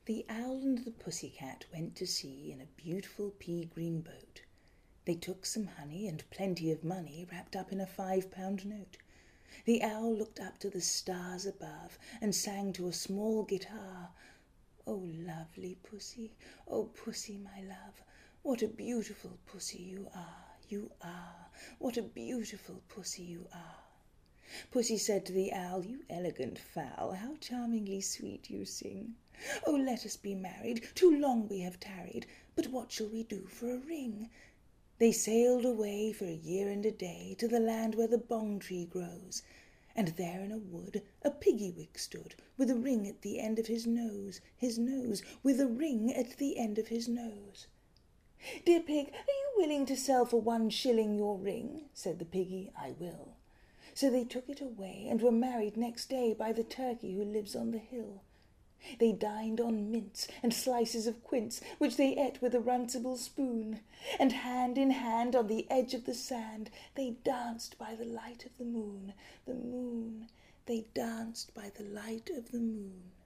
The owl and the pussy-cat went to sea in a beautiful pea-green boat. They took some honey and plenty of money wrapped up in a 5-pound note. The owl looked up to the stars above and sang to a small guitar, "Oh, lovely pussy, oh, pussy, my love, what a beautiful pussy you are, what a beautiful pussy you are." Pussy said to the owl, "You elegant fowl, how charmingly sweet you sing. Oh, let us be married, too long we have tarried, but what shall we do for a ring?" They sailed away for a year and a day to the land where the bong tree grows, and there in a wood a piggy-wig stood, with a ring at the end of his nose, with a ring at the end of his nose. "Dear pig, are you willing to sell for 1 shilling your ring?" said the piggy. "I will." So they took it away and were married next day by the turkey who lives on the hill. They dined on mince and slices of quince, which they ate with a runcible spoon, and hand in hand on the edge of the sand they danced by the light of the moon, they danced by the light of the moon.